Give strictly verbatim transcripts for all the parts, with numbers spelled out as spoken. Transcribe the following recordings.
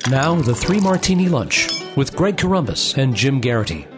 Now, the Three Martini Lunch with Greg Corombos and Jim Garrity.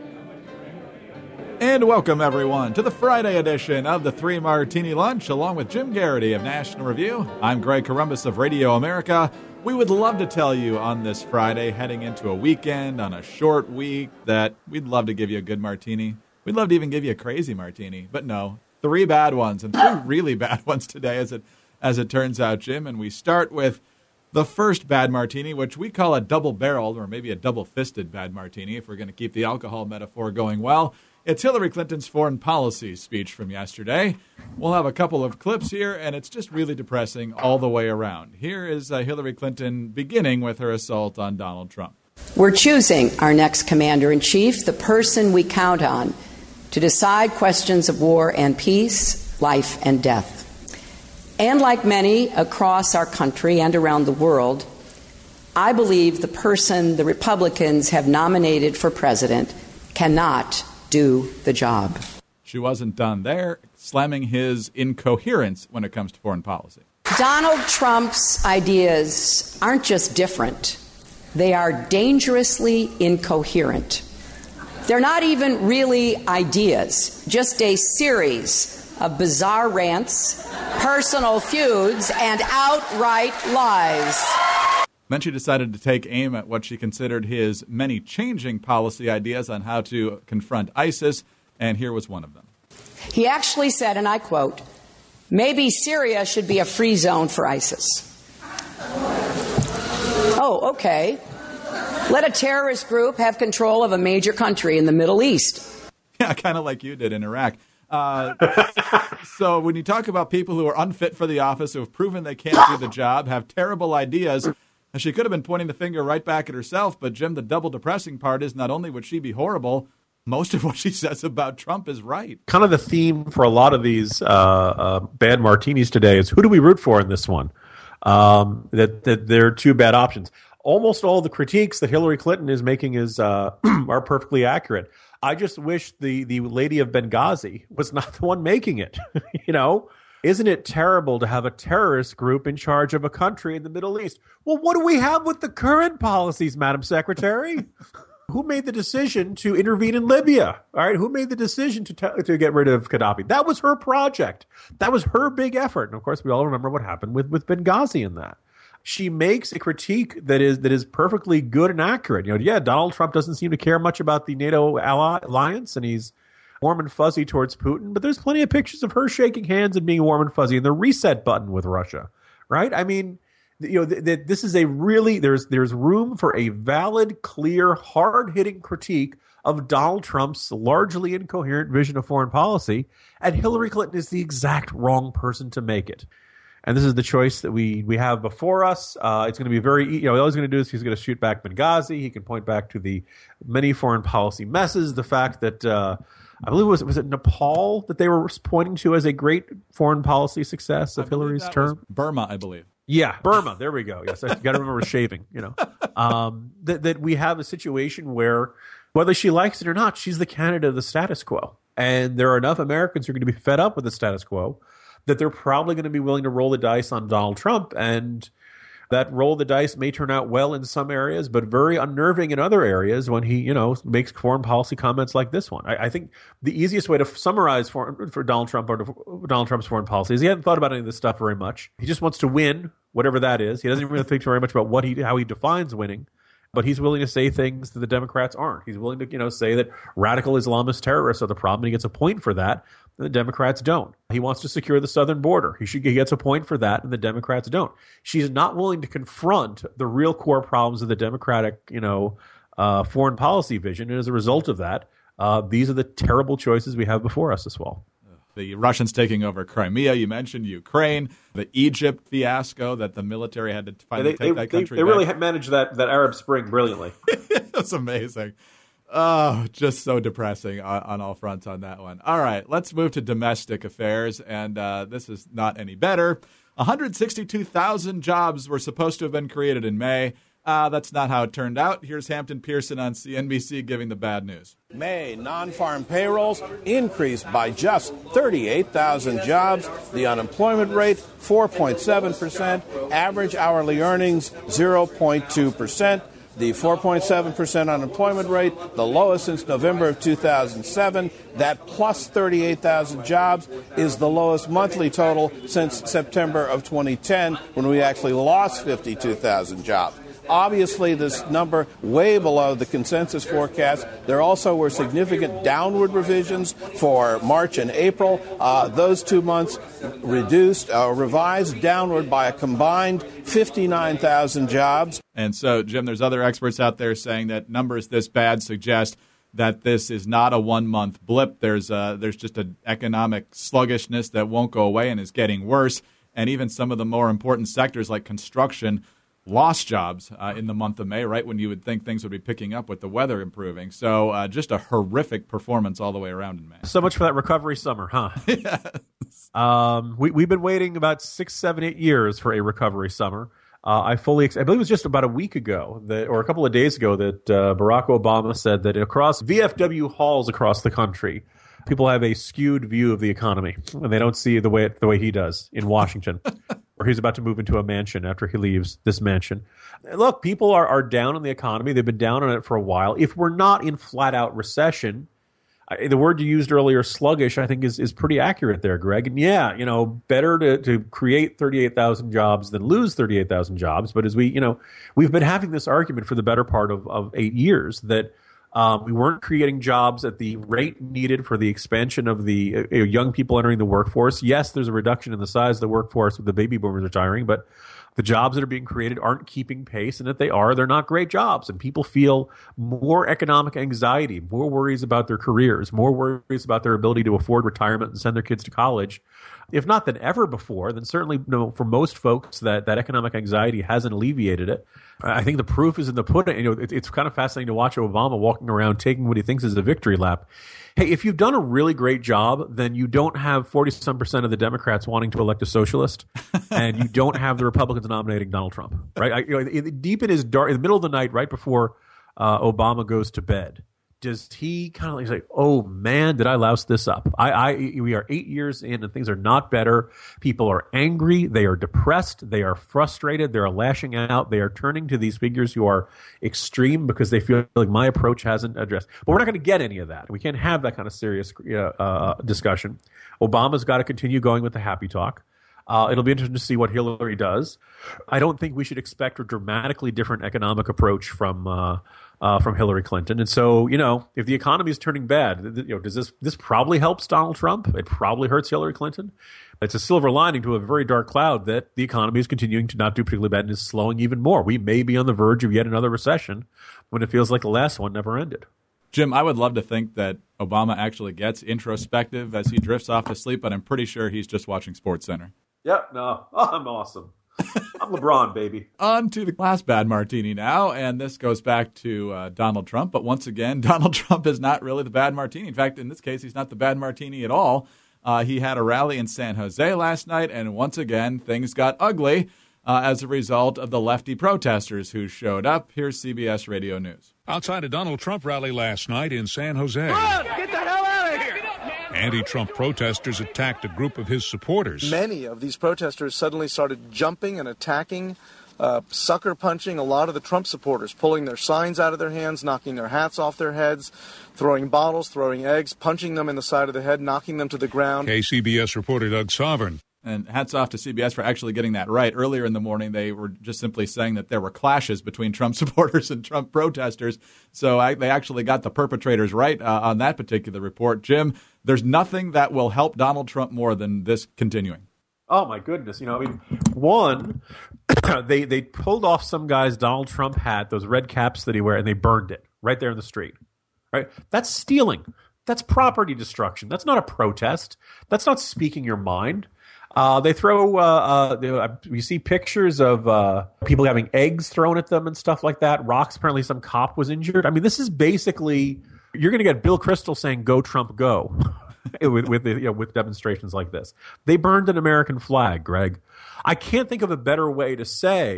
And welcome, everyone, to the Friday edition of the Three Martini Lunch, along with Jim Garrity of National Review. I'm Greg Corombos of Radio America. We would love to tell you on this Friday, heading into a weekend, on a short week, that we'd love to give you a good martini. We'd love to even give you a crazy martini. But no, three bad ones, and three really bad ones today, as it, as it turns out, Jim. And we start with the first bad martini, which we call a double-barreled, or maybe a double-fisted bad martini, if we're going to keep the alcohol metaphor going well. It's Hillary Clinton's foreign policy speech from yesterday. We'll have a couple of clips here, and it's just really depressing all the way around. Here is uh, Hillary Clinton beginning with her assault on Donald Trump. We're choosing our next commander-in-chief, the person we count on to decide questions of war and peace, life and death. And like many across our country and around the world, I believe the person the Republicans have nominated for president cannot do the job. She wasn't done there, slamming his incoherence when it comes to foreign policy. Donald Trump's ideas aren't just different. They are dangerously incoherent. They're not even really ideas, just a series of bizarre rants, personal feuds, and outright lies. Then she decided to take aim at what she considered his many changing policy ideas on how to confront ISIS, and here was one of them. He actually said, and I quote, "Maybe Syria should be a free zone for ISIS." Oh, okay. Let a terrorist group have control of a major country in the Middle East. Yeah, kind of like you did in Iraq. Uh, so when you talk about people who are unfit for the office, who have proven they can't do the job, have terrible ideas, and she could have been pointing the finger right back at herself, but Jim, the double depressing part is not only would she be horrible, most of what she says about Trump is right. Kind of the theme for a lot of these uh, uh, bad martinis today is who do we root for in this one? Um, that, that there are two bad options. Almost all the critiques that Hillary Clinton is making is uh, are perfectly accurate. I just wish the, the lady of Benghazi was not the one making it. You know, isn't it terrible to have a terrorist group in charge of a country in the Middle East? Well, what do we have with the current policies, Madam Secretary? Who made the decision to intervene in Libya? All right, who made the decision to t- to get rid of Gaddafi? That was her project. That was her big effort. And of course, we all remember what happened with, with Benghazi in that. She makes a critique that is that is perfectly good and accurate. You know, yeah, Donald Trump doesn't seem to care much about the NATO ally, alliance, and he's warm and fuzzy towards Putin. But there's plenty of pictures of her shaking hands and being warm and fuzzy, and the reset button with Russia, right? I mean, you know, th- th- this is a really there's there's room for a valid, clear, hard-hitting critique of Donald Trump's largely incoherent vision of foreign policy, and Hillary Clinton is the exact wrong person to make it. And this is the choice that we we have before us. Uh, it's going to be very, you know, all he's going to do is he's going to shoot back Benghazi. He can point back to the many foreign policy messes, the fact that uh, I believe it was was it Nepal that they were pointing to as a great foreign policy success of I Hillary's term. Burma, I believe. Yeah, Burma. There we go. Yes, I got to remember shaving. You know, um, that that we have a situation where whether she likes it or not, she's the candidate of the status quo, and there are enough Americans who are going to be fed up with the status quo that they're probably going to be willing to roll the dice on Donald Trump, and that roll the dice may turn out well in some areas, but very unnerving in other areas when he, you know, makes foreign policy comments like this one. I, I think the easiest way to summarize for, for Donald Trump or Donald Trump's foreign policy is he hasn't thought about any of this stuff very much. He just wants to win, whatever that is. He doesn't really think very much about what he, how he defines winning. But he's willing to say things that the Democrats aren't. He's willing to, you know, say that radical Islamist terrorists are the problem, and he gets a point for that, and the Democrats don't. He wants to secure the southern border. He should he gets a point for that, and the Democrats don't. She's not willing to confront the real core problems of the Democratic, you know, uh, foreign policy vision, and as a result of that, uh, these are the terrible choices we have before us as well. The Russians taking over Crimea. You mentioned Ukraine, the Egypt fiasco that the military had to finally yeah, they, take they, that country They, they back. really managed that, that Arab Spring brilliantly. That's amazing. Oh, just so depressing on, on all fronts on that one. All right, let's move to domestic affairs, and uh, this is not any better. one hundred sixty-two thousand jobs were supposed to have been created in May. Uh, that's not how it turned out. Here's Hampton Pearson on C N B C giving the bad news. May non-farm payrolls increased by just thirty-eight thousand jobs. The unemployment rate, four point seven percent. Average hourly earnings, zero point two percent. The four point seven percent unemployment rate, the lowest since November of two thousand seven. That plus thirty-eight thousand jobs is the lowest monthly total since September of twenty ten, when we actually lost fifty-two thousand jobs. Obviously, this number way below the consensus forecast. There also were significant downward revisions for March and April. Uh, those two months reduced, uh, revised downward by a combined fifty-nine thousand jobs. And so, Jim, there's other experts out there saying that numbers this bad suggest that this is not a one-month blip. There's uh, there's just an economic sluggishness that won't go away and is getting worse. And even some of the more important sectors like construction lost jobs uh, in the month of May, right when you would think things would be picking up with the weather improving. So uh, just a horrific performance all the way around in May. So much for that recovery summer, huh? Yes. Um, we, we've been waiting about six, seven, eight years for a recovery summer. Uh, I fully, ex- I believe it was just about a week ago that, or a couple of days ago that uh, Barack Obama said that across V F W halls across the country, people have a skewed view of the economy, and they don't see the way the way he does in Washington, where he's about to move into a mansion after he leaves this mansion. Look, people are, are down on the economy. They've been down on it for a while. If we're not in flat-out recession, I, the word you used earlier, sluggish, I think is, is pretty accurate there, Greg. And yeah, you know, better to, to create thirty-eight thousand jobs than lose thirty-eight thousand jobs. But as we, you know, we've been having this argument for the better part of, of eight years that Um, we weren't creating jobs at the rate needed for the expansion of the uh, young people entering the workforce. Yes, there's a reduction in the size of the workforce with the baby boomers retiring, but the jobs that are being created aren't keeping pace. And if they are, they're not great jobs. And people feel more economic anxiety, more worries about their careers, more worries about their ability to afford retirement and send their kids to college. If not than ever before, then certainly, you know, for most folks, that, that economic anxiety hasn't alleviated it. I think the proof is in the pudding. You know, it, it's kind of fascinating to watch Obama walking around taking what he thinks is a victory lap. Hey, if you've done a really great job, then you don't have forty-some percent of the Democrats wanting to elect a socialist, and you don't have the Republicans nominating Donald Trump, right? I, you know, deep in his dark, in the middle of the night, right before uh, Obama goes to bed, does he kind of like say, "Oh man, did I louse this up? I, I, we are eight years in, and things are not better. People are angry, they are depressed, they are frustrated, they are lashing out, they are turning to these figures who are extreme because they feel like my approach hasn't addressed." But we're not going to get any of that. We can't have that kind of serious uh, uh, discussion. Obama's got to continue going with the happy talk. Uh, it'll be interesting to see what Hillary does. I don't think we should expect a dramatically different economic approach from. Uh, Uh, from Hillary Clinton. And so, you know, if the economy is turning bad, you know, does this this probably helps Donald Trump? It probably hurts Hillary Clinton. It's a silver lining to a very dark cloud that the economy is continuing to not do particularly bad and is slowing even more. We may be on the verge of yet another recession when it feels like the last one never ended. Jim, I would love to think that Obama actually gets introspective as he drifts off to sleep, but I'm pretty sure he's just watching SportsCenter. Yep, no, oh, I'm awesome. I'm LeBron, baby. On to the last bad martini now, and this goes back to uh, Donald Trump. But once again, Donald Trump is not really the bad martini. In fact, in this case, he's not the bad martini at all. Uh, he had a rally in San Jose last night, and once again, things got ugly uh, as a result of the lefty protesters who showed up. Here's C B S Radio News. Outside a Donald Trump rally last night in San Jose. Run! Get the hell out of here! Anti-Trump protesters attacked a group of his supporters. Many of these protesters suddenly started jumping and attacking, uh, sucker punching a lot of the Trump supporters, pulling their signs out of their hands, knocking their hats off their heads, throwing bottles, throwing eggs, punching them in the side of the head, knocking them to the ground. K C B S reporter Doug Sovern. And hats off to C B S for actually getting that right. Earlier in the morning, they were just simply saying that there were clashes between Trump supporters and Trump protesters. So I, they actually got the perpetrators right uh, on that particular report. Jim, there's nothing that will help Donald Trump more than this continuing. Oh, my goodness. You know, I mean, one, they, they pulled off some guy's Donald Trump hat, those red caps that he wear, and they burned it right there in the street. Right? That's stealing. That's property destruction. That's not a protest. That's not speaking your mind. Uh, they throw, uh, uh, you see pictures of uh, people having eggs thrown at them and stuff like that. Rocks. Apparently some cop was injured. I mean, this is basically, you're going to get Bill Kristol saying, "Go Trump, go," with with, the, you know, with demonstrations like this. They burned an American flag, Greg. I can't think of a better way to say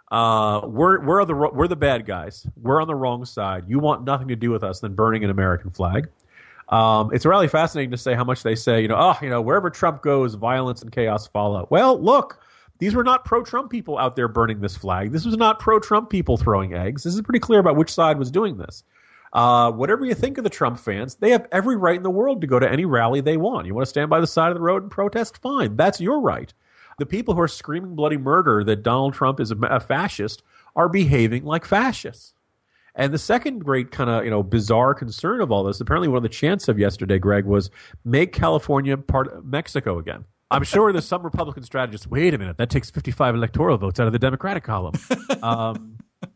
Uh, we're we're the we're the bad guys. We're on the wrong side. You want nothing to do with us than burning an American flag. Um, it's really fascinating to say how much they say. You know, oh, you know, wherever Trump goes, violence and chaos follow. Well, look, these were not pro-Trump people out there burning this flag. This was not pro-Trump people throwing eggs. This is pretty clear about which side was doing this. Uh, whatever you think of the Trump fans, they have every right in the world to go to any rally they want. You want to stand by the side of the road and protest? Fine, that's your right. The people who are screaming bloody murder that Donald Trump is a, a fascist are behaving like fascists. And the second great kind of, you know, bizarre concern of all this, apparently one of the chants of yesterday, Greg, was make California part of Mexico again. I'm sure there's some Republican strategists, wait a minute, that takes fifty-five electoral votes out of the Democratic column. Um,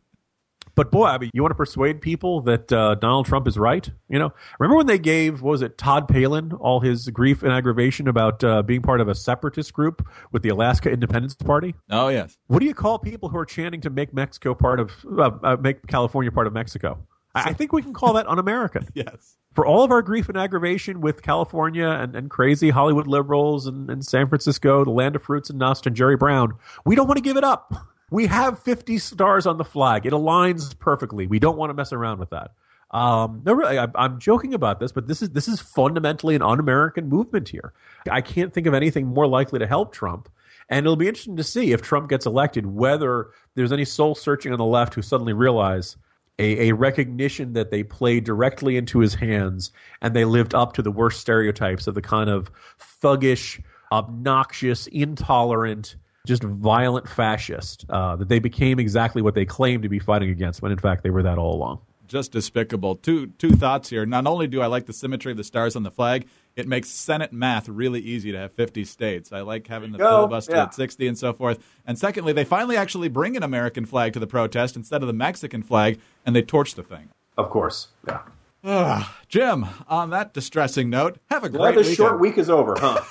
but boy, I mean, you want to persuade people that uh, Donald Trump is right? You know, remember when they gave, what was it, Todd Palin all his grief and aggravation about uh, being part of a separatist group with the Alaska Independence Party? Oh, yes. What do you call people who are chanting to make Mexico part of, uh, uh, make California part of Mexico? I, I think we can call that un-American. Yes. For all of our grief and aggravation with California and, and crazy Hollywood liberals and, and San Francisco, the land of fruits and nuts, and Jerry Brown, we don't want to give it up. We have fifty stars on the flag. It aligns perfectly. We don't want to mess around with that. Um, no, really, I, I'm joking about this, but this is this is fundamentally an un-American movement here. I can't think of anything more likely to help Trump. And it'll be interesting to see if Trump gets elected, whether there's any soul searching on the left who suddenly realize a, a recognition that they played directly into his hands and they lived up to the worst stereotypes of the kind of thuggish, obnoxious, intolerant, just violent fascist, uh, that they became exactly what they claimed to be fighting against, when in fact they were that all along. Just despicable. Two two thoughts here. Not only do I like the symmetry of the stars on the flag, it makes Senate math really easy to have fifty states. I like having the Go. filibuster Yeah. at sixty and so forth. And secondly, they finally actually bring an American flag to the protest instead of the Mexican flag, and they torch the thing. Of course, yeah. Uh, Jim, on that distressing note, have a great Glad this weekend. short week is over, huh?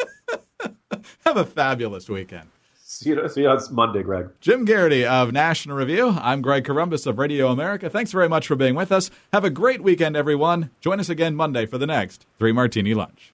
Have a fabulous weekend. See you, see you on Monday, Greg. Jim Garrity of National Review. I'm Greg Corombos of Radio America. Thanks very much for being with us. Have a great weekend, everyone. Join us again Monday for the next Three Martini Lunch.